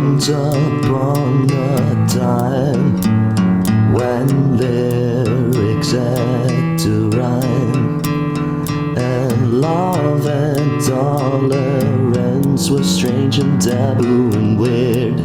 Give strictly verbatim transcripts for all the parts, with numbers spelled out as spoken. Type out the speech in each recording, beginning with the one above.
Once upon a time, when lyrics had to rhyme, and love and tolerance were strange and taboo and weird,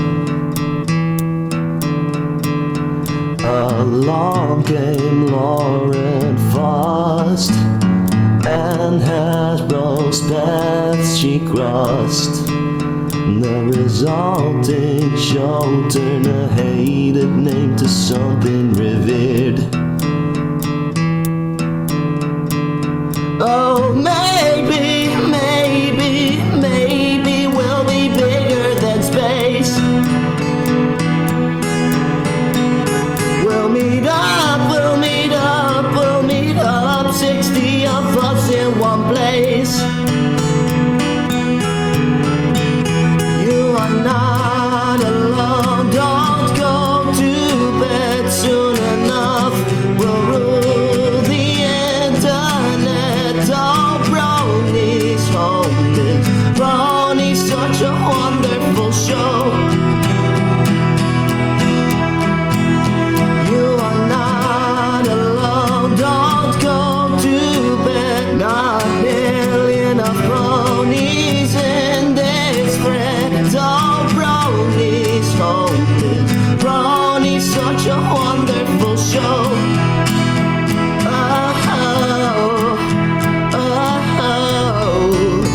along came Lauren Faust, and Hasbro's paths she crossed. The resulting show turned a hated name to something revered. Oh, maybe, maybe, maybe we'll be bigger than space. We'll meet up, we'll meet up, we'll meet up, sixty of us in one place. Not alone, don't go to bed soon enough. We'll rule the internet. Oh, Brony's home. Brony's such a wonderful show. You are not alone, don't go to bed. Not nearly enough bronies in this friend. Oh, Brony's home. Brony's such a wonderful show. Oh, oh, oh.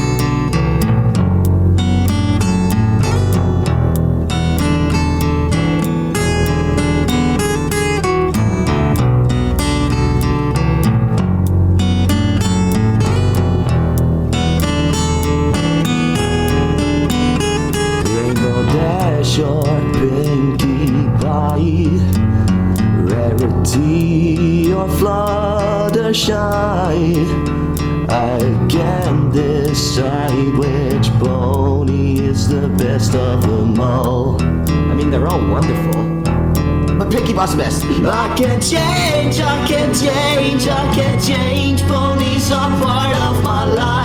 Rainbow Dash or Pinkie Pie, Rarity or Fluttershy, I can't decide which pony is the best of them all. I mean, they're all wonderful, but Pinkie Pie's the best. I can't change, I can't change, I can't change. Ponies are part of my life.